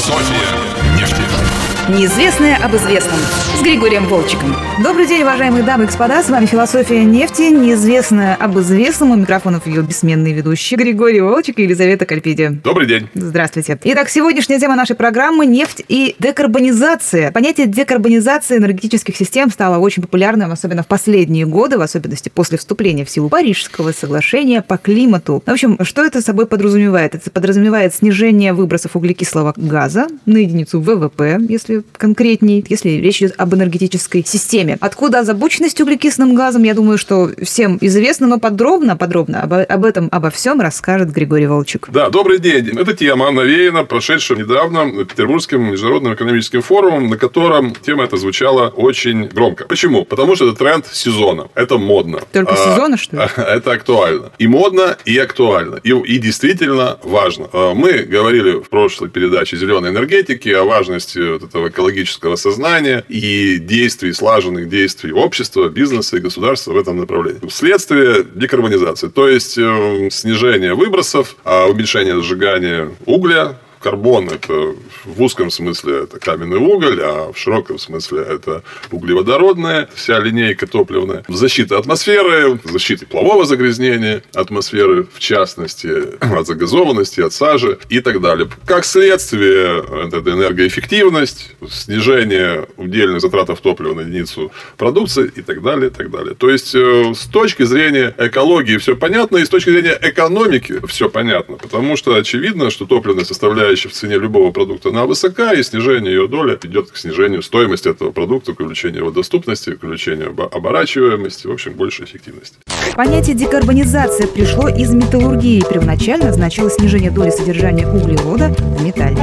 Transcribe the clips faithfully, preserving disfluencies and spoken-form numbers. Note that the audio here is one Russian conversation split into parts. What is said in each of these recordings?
Философия нефти. Неизвестное об известном с Григорием Волчеком. Добрый день, уважаемые дамы и господа. С вами «Философия нефти». Неизвестное об известном. У микрофонов ее бессменные ведущие Григорий Волчек и Елизавета Кальпиди. Добрый день. Здравствуйте. Итак, сегодняшняя тема нашей программы – нефть и декарбонизация. Понятие декарбонизации энергетических систем стало очень популярным, особенно в последние годы, в особенности после вступления в силу Парижского соглашения по климату. В общем, что это собой подразумевает? Это подразумевает снижение выбросов углекислого газа на единицу ВВП, если конкретней, если речь идет об энергетической системе. Откуда озабоченность углекислым газом, я думаю, что всем известно, но подробно, подробно об, об этом, обо всем расскажет Григорий Волчек. Да, добрый день. Эта тема навеяна прошедшим недавно Петербургским международным экономическим форумом, на котором тема эта звучала очень громко. Почему? Потому что это тренд сезона. Это модно. Только а, сезона, что ли? Это актуально. И модно, и актуально. И, и действительно важно. Мы говорили в прошлой передаче «Зеленой энергетики» о важности вот этого экологического сознания и действий, слаженных действий общества, бизнеса и государства в этом направлении. Следствие декарбонизации, то есть э, снижение выбросов, а уменьшение сжигания угля. Карбон – это в узком смысле это каменный уголь, а в широком смысле это углеводородная вся линейка топливная. Защита атмосферы, защита теплового загрязнения атмосферы, в частности, от загазованности, от сажи и так далее. Как следствие, это энергоэффективность, снижение удельных затрат топлива на единицу продукции и так далее, и так далее. То есть, с точки зрения экологии все понятно, и с точки зрения экономики все понятно, потому что очевидно, что топливная составляющая в цене любого продукта, она высока, и снижение ее доли идет к снижению стоимости этого продукта, к увеличению его доступности, к увеличению оборачиваемости, в общем, большей эффективности. Понятие декарбонизация пришло из металлургии. Первоначально означало снижение доли содержания углерода в металле.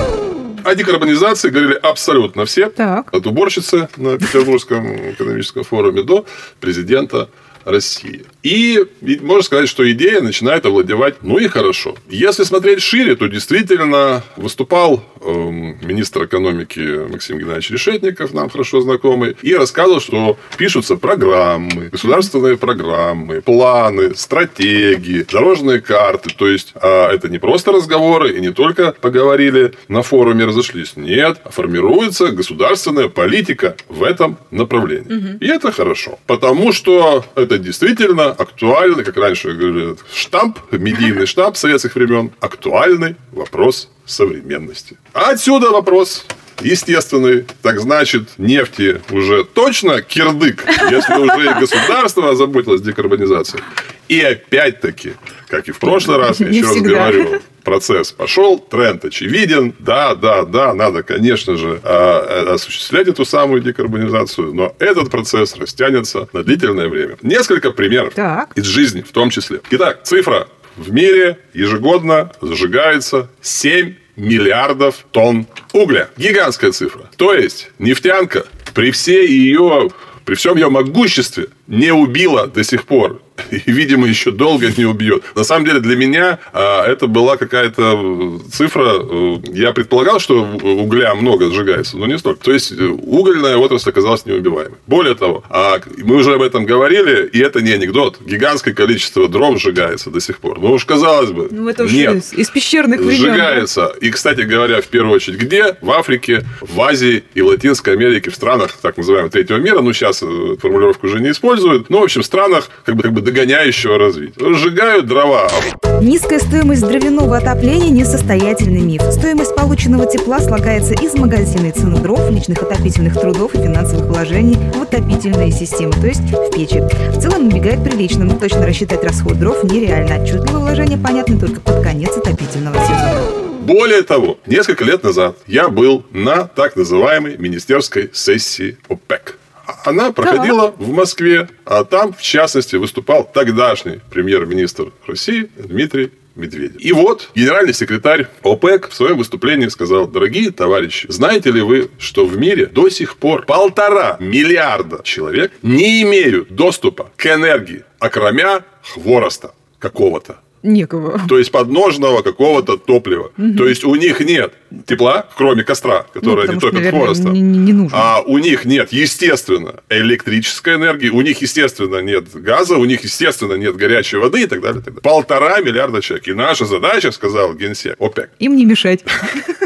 О декарбонизации говорили абсолютно все. Так. От уборщицы на Петербургском экономическом форуме до президента России. И можно сказать, что идея начинает овладевать, ну и хорошо. Если смотреть шире, то действительно выступал э, министр экономики Максим Геннадьевич Решетников, нам хорошо знакомый, и рассказывал, что пишутся программы, государственные программы, планы, стратегии, дорожные карты. То есть, а это не просто разговоры, и не только поговорили на форуме, разошлись. Нет, формируется государственная политика в этом направлении. Угу. И это хорошо. Потому что это действительно актуальный, как раньше говорили, штамп, медийный штамп советских времен, актуальный вопрос современности. А отсюда вопрос естественный. Так значит, нефти уже точно кирдык, если уже и государство озаботилось декарбонизацией. И опять-таки, как и в прошлый раз, я еще раз говорю, процесс пошел, тренд очевиден. Да, да, да, надо, конечно же, осуществлять эту самую декарбонизацию, но этот процесс растянется на длительное время. Несколько примеров так. из жизни в том числе. Итак, цифра. В мире ежегодно сжигается семь миллиардов тонн угля. Гигантская цифра. То есть, нефтянка при всей ее... При всем ее могуществе не убила до сих пор. И, видимо, еще долго не убьет. На самом деле, для меня а, это была какая-то цифра. Я предполагал, что угля много сжигается, но не столько. То есть, угольная отрасль оказалась неубиваемой. Более того, а, мы уже об этом говорили, и это не анекдот. Гигантское количество дров сжигается до сих пор. Ну уж казалось бы, ну, это нет. Из пещерных времен. Сжигается. И, кстати говоря, в первую очередь, где? В Африке, в Азии и в Латинской Америке, в странах, так называемого, третьего мира. Ну, сейчас формулировку уже не используют. Но, в общем, в странах, как бы, как бы догоняющего развития. Сжигают дрова. Низкая стоимость дровяного отопления – несостоятельный миф. Стоимость полученного тепла слагается из магазинной цены дров, личных отопительных трудов и финансовых вложений в отопительные системы, то есть в печи. В целом набегает прилично, но точно рассчитать расход дров нереально. Отчетливое вложение понятно только под конец отопительного сезона. Более того, несколько лет назад я был на так называемой министерской сессии ОПЕК. Она проходила да. в Москве, а там, в частности, выступал тогдашний премьер-министр России Дмитрий Медведев. И вот генеральный секретарь ОПЕК в своем выступлении сказал: дорогие товарищи, знаете ли вы, что в мире до сих пор полтора миллиарда человек не имеют доступа к энергии, окромя хвороста какого-то? Некого. То есть подножного какого-то топлива. Угу. То есть у них нет тепла, кроме костра, которое ну, не топит хвороста. Не, не нужно. А у них нет, естественно, электрической энергии, у них, естественно, нет газа, у них, естественно, нет горячей воды и так далее. И так далее. Полтора миллиарда человек. И наша задача, сказал генсек ОПЕК. Им не мешать.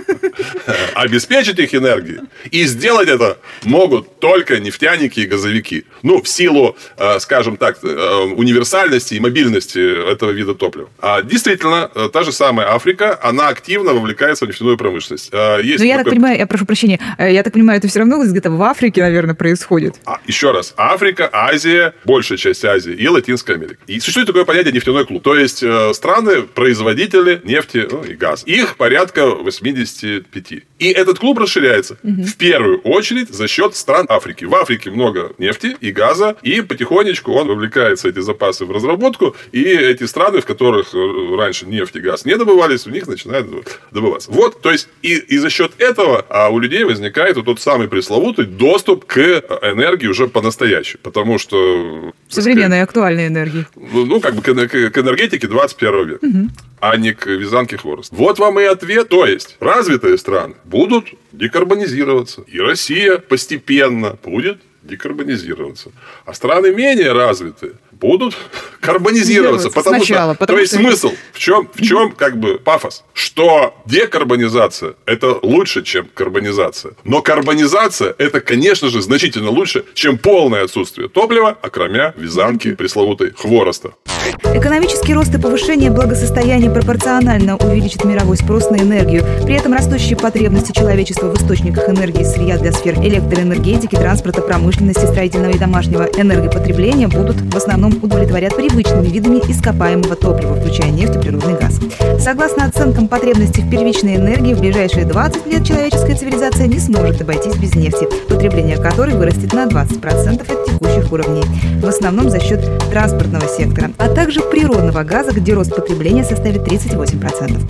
обеспечить их энергией. И сделать это могут только нефтяники и газовики. Ну, в силу, скажем так, универсальности и мобильности этого вида топлива. А действительно, та же самая Африка, она активно вовлекается в нефтяную промышленность. Есть Но я такой... так понимаю, я прошу прощения, я так понимаю, это все равно где-то в Африке, наверное, происходит. А, еще раз, Африка, Азия, большая часть Азии и Латинская Америка. И существует такое понятие нефтяной клуб. То есть страны, производители нефти, ну, и газа. Их порядка восемьдесят пять. И этот клуб расширяется угу. в первую очередь за счет стран Африки. В Африке много нефти и газа, и потихонечку он вовлекается, эти запасы, в разработку, и эти страны, в которых раньше нефть и газ не добывались, у них начинают добываться. Вот, то есть и, и за счет этого а у людей возникает вот тот самый пресловутый доступ к энергии уже по-настоящему. Потому что... Современной, актуальной энергии. Ну, как бы к энергетике двадцать первого века. Угу. А не к вязанке хвороста. Вот вам и ответ. То есть, развитые страны будут декарбонизироваться. И Россия постепенно будет декарбонизироваться. А страны менее развитые будут карбонизироваться. Потому сначала, что, потому то есть, что... смысл в чем, в чем как бы пафос? Что декарбонизация – это лучше, чем карбонизация. Но карбонизация – это, конечно же, значительно лучше, чем полное отсутствие топлива, окромя вязанки пресловутой хвороста. Экономический рост и повышение благосостояния пропорционально увеличит мировой спрос на энергию. При этом растущие потребности человечества в источниках энергии, сырья для сфер электроэнергетики, транспорта, промышленности, строительного и домашнего энергопотребления будут в основном удовлетворят привычными видами ископаемого топлива, включая нефть и природный газ. Согласно оценкам потребностей в первичной энергии, в ближайшие двадцать лет человеческая цивилизация не сможет обойтись без нефти, потребление которой вырастет на двадцать процентов от текущих уровней, в основном за счет транспортного сектора, а также природного газа, где рост потребления составит тридцать восемь процентов.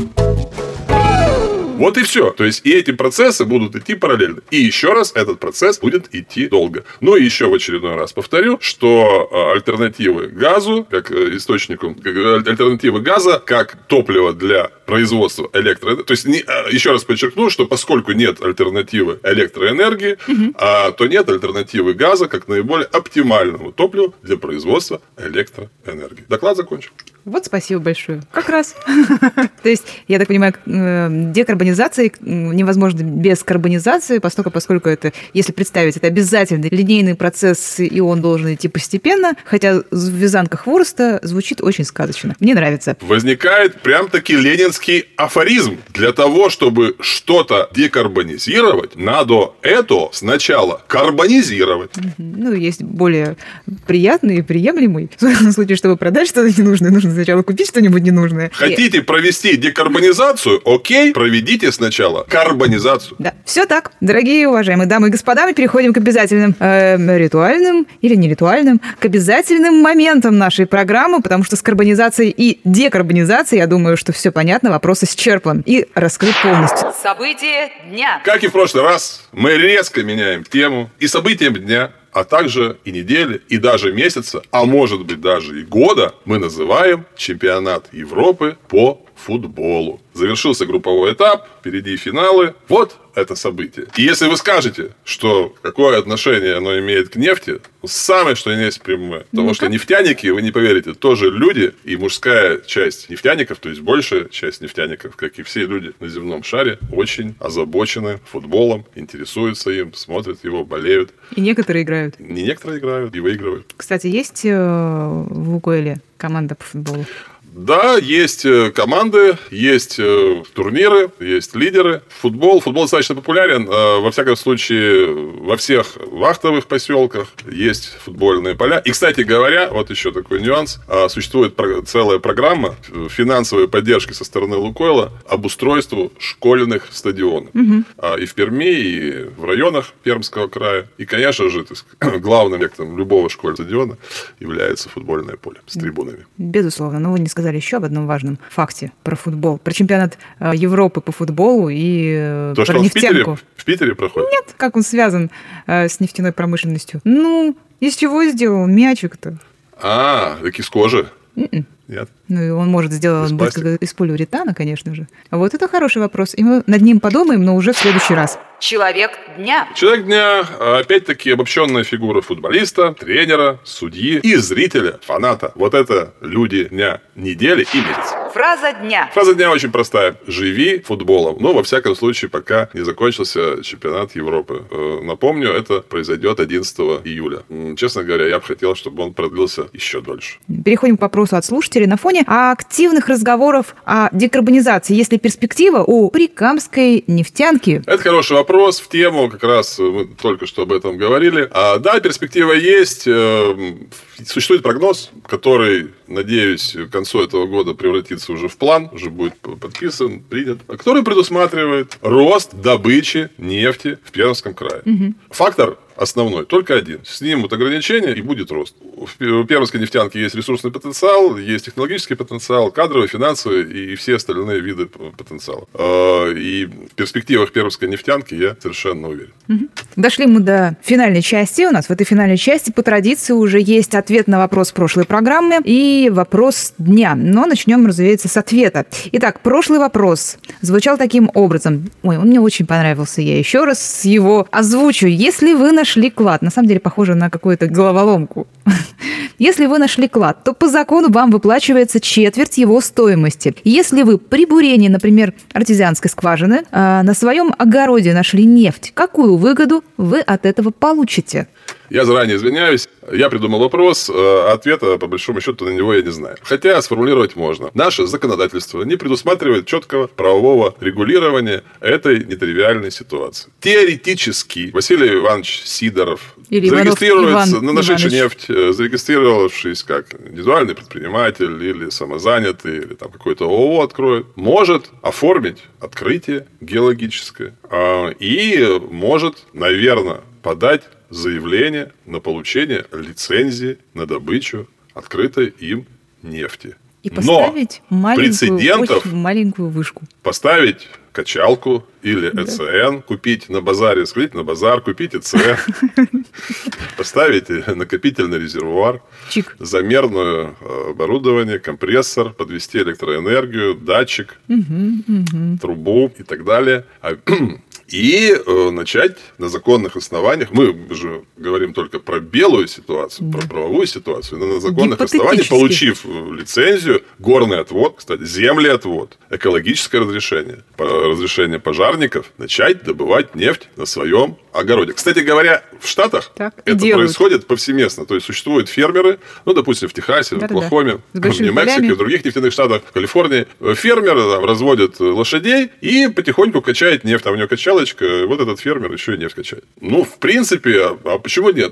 Вот и все. То есть, и эти процессы будут идти параллельно. И еще раз, этот процесс будет идти долго. Ну, и еще в очередной раз повторю, что альтернативы газу, как источнику, как альтернативы газа, как топливо для производства электроэнергии. То есть, не, еще раз подчеркну, что поскольку нет альтернативы электроэнергии, угу. а, то нет альтернативы газа, как наиболее оптимальному топливу для производства электроэнергии. Доклад закончен. Вот спасибо большое. Как раз. То есть, я так понимаю, декарбонизация невозможно без карбонизации, поскольку, поскольку это, если представить, это обязательный линейный процесс, и он должен идти постепенно, хотя вязанка хвороста звучит очень сказочно. Мне нравится. Возникает прям-таки ленинский афоризм. Для того, чтобы что-то декарбонизировать, надо это сначала карбонизировать. Ну, есть более приятный и приемлемый. В случае, чтобы продать что-то ненужное, нужно сначала купить что-нибудь ненужное. Хотите провести декарбонизацию? Окей, проведите сначала карбонизацию. Да, все так. Дорогие уважаемые дамы и господа, мы переходим к обязательным э, ритуальным или не ритуальным, к обязательным моментам нашей программы, потому что с карбонизацией и декарбонизацией, я думаю, что все понятно, вопрос исчерпан и раскрыт полностью. События дня. Как и в прошлый раз, мы резко меняем тему, и событием дня, а также и недели, и даже месяца, а может быть даже и года, мы называем чемпионат Европы по футболу. Завершился групповой этап, впереди финалы. Вот это событие. И если вы скажете, что какое отношение оно имеет к нефти, самое, что есть прямое. Потому ну-ка. Что нефтяники, вы не поверите, тоже люди, и мужская часть нефтяников, то есть большая часть нефтяников, как и все люди на земном шаре, очень озабочены футболом, интересуются им, смотрят его, болеют. И некоторые играют. Не некоторые играют и выигрывают. Кстати, есть в Лукойле команда по футболу? Да, есть команды, есть турниры, есть лидеры. Футбол, футбол достаточно популярен. Во всяком случае, во всех вахтовых поселках есть футбольные поля. И, кстати говоря, вот еще такой нюанс. Существует целая программа финансовой поддержки со стороны Лукойла обустройству школьных стадионов. Угу. И в Перми, и в районах Пермского края. И, конечно же, главным объектом любого школьного стадиона является футбольное поле с трибунами. Безусловно. Но вы не сказали еще об одном важном факте про футбол. Про чемпионат Европы по футболу и То, про что нефтянку. Он в Питере, в Питере проходит? Нет, как он связан э, с нефтяной промышленностью. Ну, из чего сделал мячик-то? А, так из кожи. Mm-mm. Нет. Ну, и он может сделать будет из полиуретана, конечно же. Вот это хороший вопрос. И мы над ним подумаем, но уже в следующий раз. Человек дня. Человек дня, опять-таки, обобщенная фигура футболиста, тренера, судьи и зрителя, фаната. Вот это люди дня недели и месяца. Фраза дня. Фраза дня очень простая. Живи футболом. Ну, во всяком случае, пока не закончился чемпионат Европы. Напомню, это произойдет одиннадцатого июля. Честно говоря, я бы хотел, чтобы он продлился еще дольше. Переходим к вопросу от слушателей. На фоне активных разговоров о декарбонизации есть ли перспектива у прикамской нефтянки? Это хороший вопрос. В тему как раз мы только что об этом говорили. А, да, перспектива есть. Существует прогноз, который, надеюсь, к концу этого года превратится уже в план, уже будет подписан, принят, который предусматривает рост добычи нефти в Пермском крае. Угу. Фактор основной только один. Снимут ограничения, и будет рост. У пермской нефтянки есть ресурсный потенциал, есть технологический потенциал, кадровый, финансовый и все остальные виды потенциала. И в перспективах пермской нефтянки я совершенно уверен. Угу. Дошли мы до финальной части. У нас в этой финальной части по традиции уже есть ответ на вопрос прошлой программы и вопрос дня. Но начнем, разумеется, с ответа. Итак, прошлый вопрос звучал таким образом. Ой, он мне очень понравился. Я еще раз его озвучу. Если вы нашли клад, на самом деле похоже на какую-то головоломку. Если вы нашли клад, то по закону вам выплачивается четверть его стоимости. Если вы при бурении, например, артезианской скважины, на своем огороде нашли нефть, какую выгоду вы от этого получите? Я заранее извиняюсь. Я придумал вопрос, а ответа, по большому счету, на него я не знаю. Хотя сформулировать можно. Наше законодательство не предусматривает четкого правового регулирования этой нетривиальной ситуации. Теоретически Василий Иванович Сидоров Или зарегистрируется Иван на нашедшей Иванович. нефть, зарегистрировавшись как индивидуальный предприниматель или самозанятый, или там какой-то ООО откроет, может оформить открытие геологическое и может, наверное, подать заявление на получение лицензии на добычу открытой им нефти. И поставить Но маленькую, прецедентов очень маленькую вышку. Поставить качалку или ЭЦН, купить на базаре, сходить на базар, купить ЭЦН, поставить накопительный резервуар, Чик. замерное оборудование, компрессор, подвести электроэнергию, датчик, трубу и так далее. И э, начать на законных основаниях, мы же говорим только про белую ситуацию, да. про правовую ситуацию, но на законных основаниях, получив лицензию, горный отвод, кстати, землеотвод, экологическое разрешение, разрешение пожарников, начать добывать нефть на своем огороде. Кстати говоря, в Штатах так, это делают. Происходит повсеместно. То есть, существуют фермеры, ну, допустим, в Техасе, да, в Оклахоме, в Нью-Мексике, в других нефтяных штатах, в Калифорнии. Фермеры там разводят лошадей и потихоньку качает нефть. Там у него качалочка, вот этот фермер еще и нефть качает. Ну, в принципе, а, а почему нет?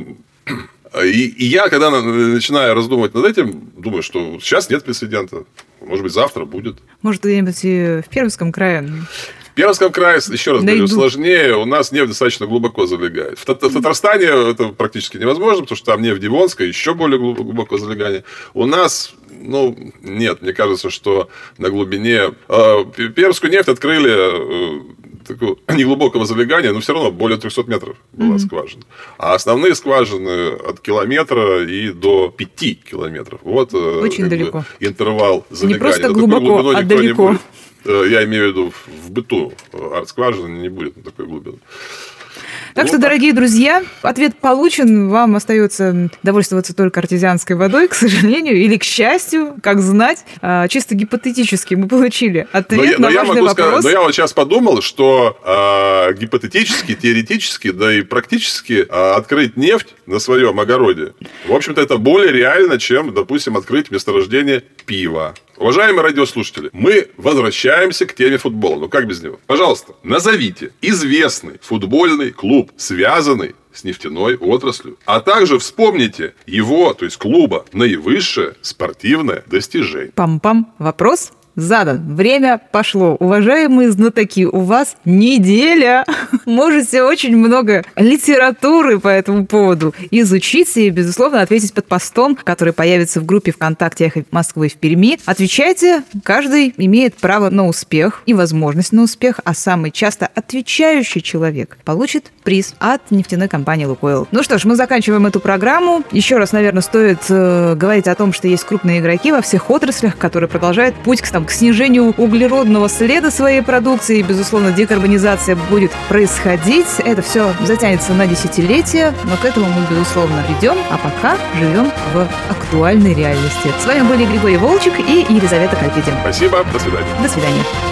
И, и я, когда начинаю раздумывать над этим, думаю, что сейчас нет прецедента. Может быть, завтра будет. Может, где-нибудь в Пермском крае... В Пермском крае, еще раз говорю, сложнее. У нас нефть достаточно глубоко залегает. В Татарстане это практически невозможно, потому что там нефть Дивонская, еще более глубоко залегание. У нас, ну, нет, мне кажется, что на глубине... Пермскую нефть открыли... такого неглубокого залегания, но все равно более трехсот метров была mm-hmm. скважина. А основные скважины от километра и до пяти километров. Вот очень далеко. Интервал залегания. Не просто глубоко, а далеко. Я имею в виду в быту. Арт-скважины не будет на такой глубине. Так вот что, так. Дорогие друзья, ответ получен. Вам остается довольствоваться только артезианской водой, к сожалению, или к счастью, как знать. Чисто гипотетически мы получили ответ но я, на но важный я вопрос. Сказать, но я вот сейчас подумал, что э, гипотетически, теоретически, да и практически э, открыть нефть на своем огороде, в общем-то, это более реально, чем, допустим, открыть месторождение пива. Уважаемые радиослушатели, мы возвращаемся к теме футбола. Ну, как без него? Пожалуйста, назовите известный футбольный клуб, связанный с нефтяной отраслью. А также вспомните его, то есть клуба, наивысшее спортивное достижение. Пам-пам. Вопрос задан. Время пошло. Уважаемые знатоки, у вас неделя. Можете очень много литературы по этому поводу изучить и, безусловно, ответить под постом, который появится в группе ВКонтакте «Эхо Москвы» в Перми. Отвечайте. Каждый имеет право на успех и возможность на успех, а самый часто отвечающий человек получит приз от нефтяной компании «Лукойл». Ну что ж, мы заканчиваем эту программу. Еще раз, наверное, стоит э, говорить о том, что есть крупные игроки во всех отраслях, которые продолжают путь к, там, к снижению углеродного следа своей продукции. И, безусловно, декарбонизация будет происходить происходить. Это все затянется на десятилетия, но к этому мы, безусловно, придем, а пока живем в актуальной реальности. С вами были Григорий Волчек и Елизавета Кальпидин. Спасибо, до свидания. До свидания.